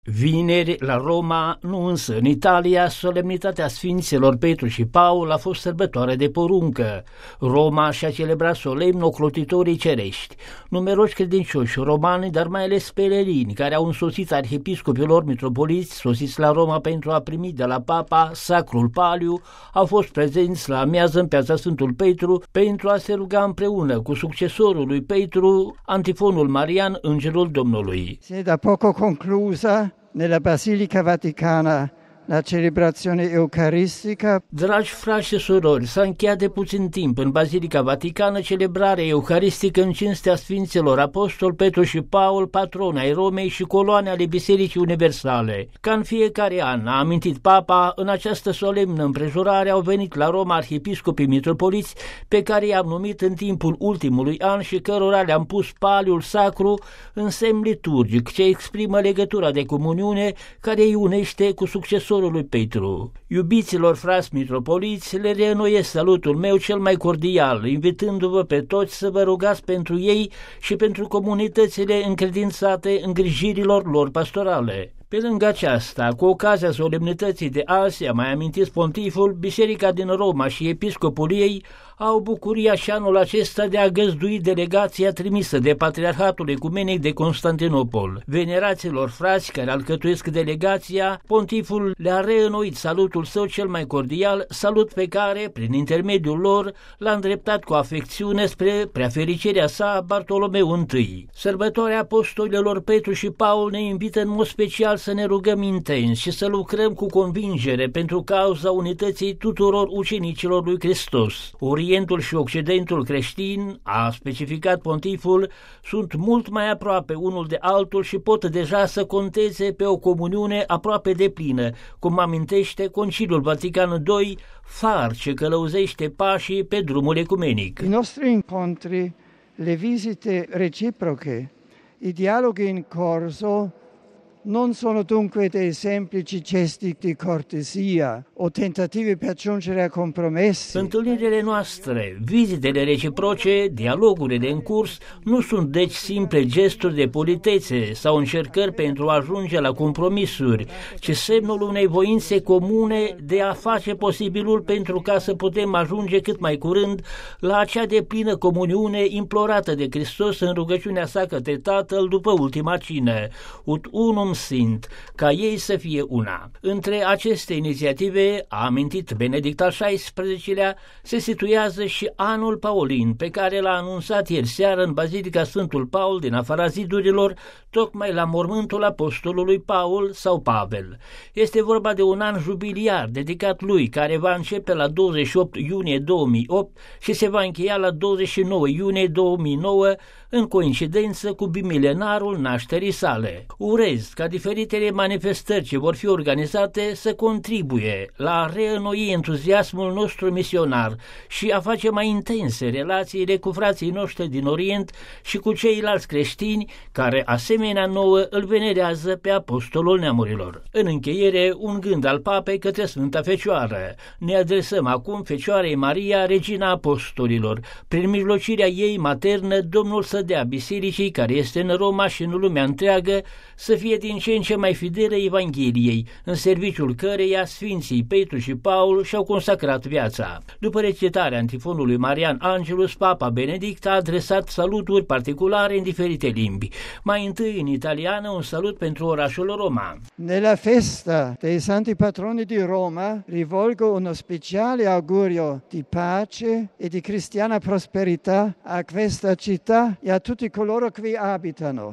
Vineri, la Roma, nu însă în Italia, solemnitatea Sfinților Petru și Paul a fost sărbătoare de poruncă. Roma și-a celebrat solemn ocrotitorii cerești. Numeroși credincioși romani, dar mai ales pelerini, care au însoțit arhiepiscopii lor mitropoliți, sosiți la Roma pentru a primi de la Papa Sacrul Paliu, au fost prezenți la amiază în piața Sfântul Petru pentru a se ruga împreună cu succesorul lui Petru, antifonul Marian, Îngerul Domnului. Si è da poco conclusa nella Basilica Vaticana la celebrazione eucaristica. Dragi frați și surori, s-a încheiat de puțin timp în Basilica Vaticană celebrarea eucaristică în cinstea Sfinților Apostol Petru și Paul, patroni ai Romei și coloane ale Bisericii Universale. Ca în fiecare an, a amintit Papa, în această solemnă împrejurare au venit la Roma arhiepiscopii mitropoliți pe care i-am numit în timpul ultimului an și cărora le-am pus paliul sacru în semn liturgic ce exprimă legătura de comuniune care îi unește cu succesorul lui Petru. Iubiților frați mitropoliți, le reînnoiesc salutul meu cel mai cordial, invitându-vă pe toți să vă rugați pentru ei și pentru comunitățile încredințate îngrijirilor lor pastorale. Pe lângă aceasta, cu ocazia solemnității de azi, a mai amintit pontiful, Biserica din Roma și episcopul ei au bucuria și anul acesta de a găzdui delegația trimisă de Patriarhatul Ecumenic de Constantinopol. Veneraților frați care alcătuiesc delegația, pontiful le-a reînnoit salutul său cel mai cordial, salut pe care, prin intermediul lor, l-a îndreptat cu afecțiune spre preafericirea sa Bartolomeu I. Sărbătoarea apostolilor Petru și Paul ne invită în mod special să ne rugăm intens și să lucrăm cu convingere pentru cauza unității tuturor ucenicilor lui Hristos. Orientul și Occidentul creștin, a specificat pontiful, sunt mult mai aproape unul de altul și pot deja să conteze pe o comuniune aproape deplină, cum amintește Conciliul Vatican II, far ce călăuzește pașii pe drumul ecumenic. I nostri incontri, le visite reciproche, i dialoghi in corso non sono dunque dei semplici gesti di cortesia o tentative per giungere a compromessi. Întâlnirile noastre, vizitele reciproce, dialogurile în curs nu sunt deci simple gesturi de politețe sau încercări pentru a ajunge la compromisuri, ci semnul unei voințe comune de a face posibilul pentru ca să putem ajunge cât mai curând la acea deplină comuniune implorată de Hristos în rugăciunea sa către Tatăl după ultima cină, ut unum sint, ca ei să fie una. Între aceste inițiative, a amintit Benedict al XVI-lea, se situează și anul paulin, pe care l-a anunțat ieri seară în Bazilica Sfântul Paul din afara zidurilor, tocmai la mormântul apostolului Paul sau Pavel. Este vorba de un an jubiliar dedicat lui, care va începe la 28 iunie 2008 și se va încheia la 29 iunie 2009, în coincidență cu bimilenarul nașterii sale. Urez ca diferitele manifestări ce vor fi organizate să contribuie la a reînnoi entuziasmul nostru misionar și a face mai intense relațiile cu frații noștri din Orient și cu ceilalți creștini care, asemenea nouă, îl venerează pe apostolul neamurilor. În încheiere, un gând al Papei către Sfânta Fecioară. Ne adresăm acum Fecioarei Maria, Regina Apostolilor. Prin mijlocirea ei maternă, Domnul să dea bisericii care este în Roma și în lumea întreagă să fie din ce în ce mai fidelă Evangheliei, în serviciul căreia Sfinții Petru și Paul și-au consacrat viața. După recitarea antifonului Marian Angelus, Papa Benedict a adresat saluturi particulare în diferite limbi. Mai întâi în italiană un salut pentru orașul Roma. Nella festa dei Santi Patroni di Roma rivolgo uno speciale augurio di pace e di cristiana prosperità a questa città e a tutti coloro che vi abitano.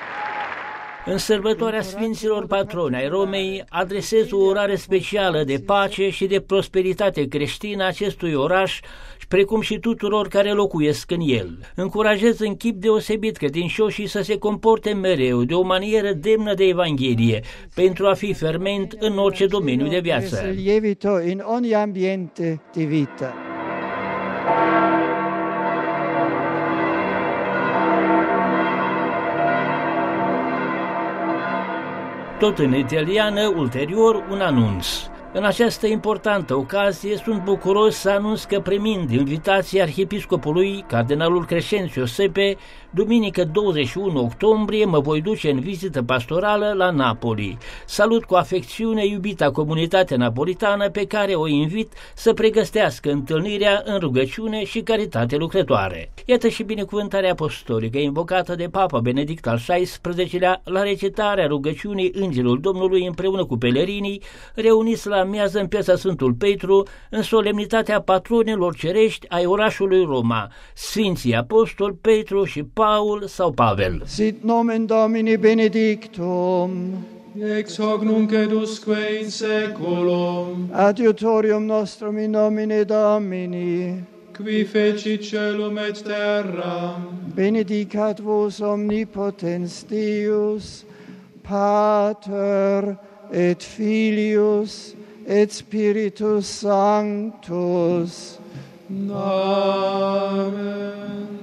În sărbătoarea Sfinților Patroni ai Romei adresez o urare specială de pace și de prosperitate creștină acestui oraș, precum și tuturor care locuiesc în el. Încurajez în chip deosebit credincioșii să se comporte mereu de o manieră demnă de Evanghelie, pentru a fi ferment în orice domeniu de viață. Lievito in ogni ambiente di vita. Tot în italiană, ulterior, un anunț. În această importantă ocazie sunt bucuros să anunț că primind invitația arhiepiscopului Cardinalul Crescențiu Sepe, duminică 21 octombrie mă voi duce în vizită pastorală la Napoli. Salut cu afecțiune iubita comunitate napolitană pe care o invit să pregătească întâlnirea în rugăciune și caritate lucrătoare. Iată și binecuvântarea apostolică invocată de Papa Benedict al XVI-lea la recitarea rugăciunii Îngerul Domnului împreună cu pelerinii reuniți la amiază în piața Sfântul Petru, în solemnitatea patronilor cerești ai orașului Roma, Sfinții Apostoli Petru și Paul sau Pavel. Sit nomen Domini benedictum, ex hoc nunc et usque in saeculum, adiutorium nostrum in nomine Domini, qui feci celum et terram, benedicat vos omnipotens Deus, Pater et Filius et Spiritus Sanctus. Amen.